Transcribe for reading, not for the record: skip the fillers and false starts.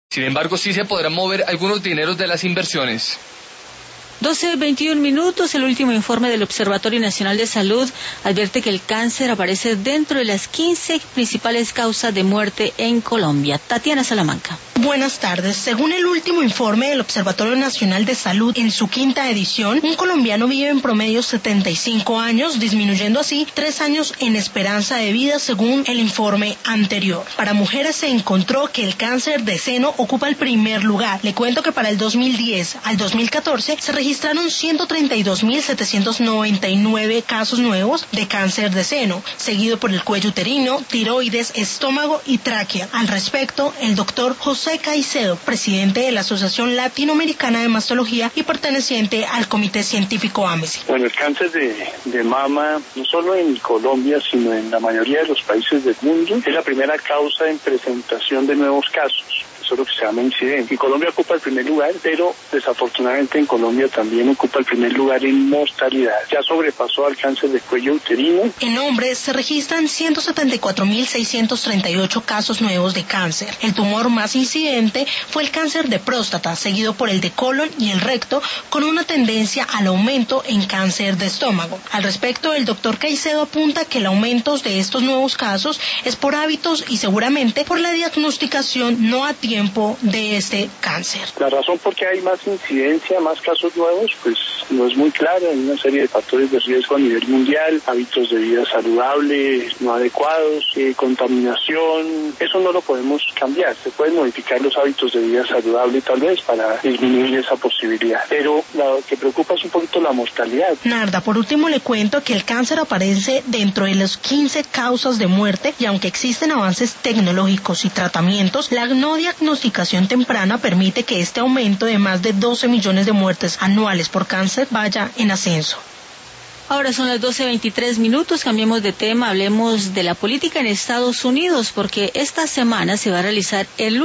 Sin embargo, sí se podrán mover algunos dineros de las inversiones. 12:21, el último informe del Observatorio Nacional de Salud advierte que el cáncer aparece dentro de las 15 principales causas de muerte en Colombia. Tatiana Salamanca. Buenas tardes. Según el último informe del Observatorio Nacional de Salud, en su quinta edición, un colombiano vive en promedio 75 años, disminuyendo así 3 años en esperanza de vida, según el informe anterior. Para mujeres se encontró que el cáncer de seno ocupa el primer lugar. Le cuento que para el 2010 al 2014 se registraron 132.799 casos nuevos de cáncer de seno, seguido por el cuello uterino, tiroides, estómago y tráquea. Al respecto, el doctor José Caicedo, presidente de la Asociación Latinoamericana de Mastología y perteneciente al Comité Científico AMESI. Bueno, el cáncer de mama, no solo en Colombia, sino en la mayoría de los países del mundo, es la primera causa en presentación de nuevos casos. Eso es lo que se llama incidencia. Y Colombia ocupa el primer lugar, pero desafortunadamente en Colombia también ocupa el primer lugar en mortalidad. Ya sobrepasó al cáncer de cuello uterino. En hombres se registran 174.638 casos nuevos de cáncer. El tumor más incidente fue el cáncer de próstata, seguido por el de colon y el recto, con una tendencia al aumento en cáncer de estómago. Al respecto, el doctor Caicedo apunta que el aumento de estos nuevos casos es por hábitos y seguramente por la diagnosticación no a tiempo de este cáncer. La razón por qué hay más incidencia, más casos nuevos, pues no es muy clara. Hay una serie de factores de riesgo a nivel mundial, hábitos de vida saludables, no adecuados, contaminación. Eso no lo podemos cambiar. Se pueden modificar los hábitos de vida saludable tal vez para disminuir esa posibilidad. Pero lo que preocupa es un poquito la mortalidad. Narda, por último le cuento que el cáncer aparece dentro de las 15 causas de muerte y aunque existen avances tecnológicos y tratamientos, la no diagnosticación temprana permite que este aumento de más de 12 millones de muertes anuales por cáncer vaya en ascenso. Ahora son las 12:23, cambiemos de tema, hablemos de la política en Estados Unidos, porque esta semana se va a realizar el